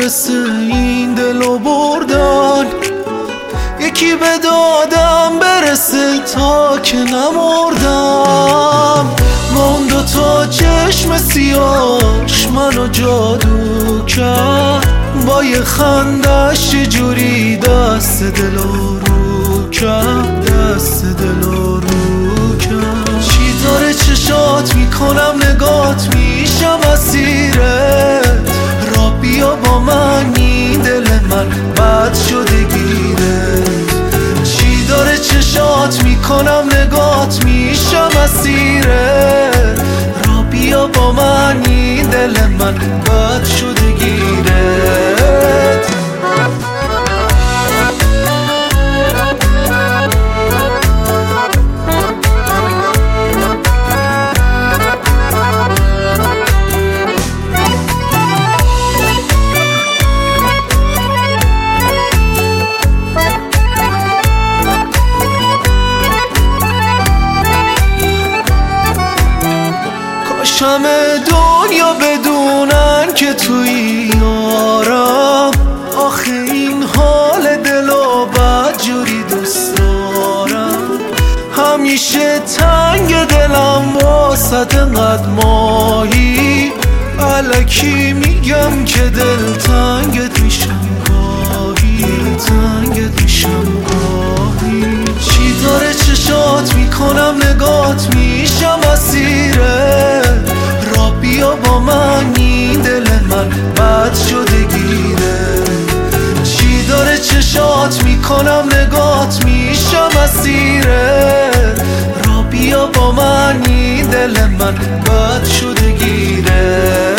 برسه این دلو بردن، یکی به دادم برسه تا که نمردم. با اون دوتا چشم سیاش منو جادو کرد، با یه خندش یه جوری دست دلو رو کرد، دست دلو رو کرد. چی داره چشات میکنم نگات میشم اسیرت، را بیا با من این دل من بد شده گیرت. چی داره چشات میکنم نگات میشم اسیرت، را بیا با من این دل من بد شده گیرت. همه دنیا بدونن که توی یارم، آخه این حال دلو بدجوری دوست دارم. همیشه تنگ دلم واسط انقدر ماهی، الکی میگم که دل تنگت میشم گاهی، تنگت میشم گاهی. چی داره چشات میکنم نگات میشم اسیرت، را بیا با من این دل من بد شده گیره. چی داره چشات میکنم نگات میشم اسیرت، را بیا با من این دل من بد شده گیره.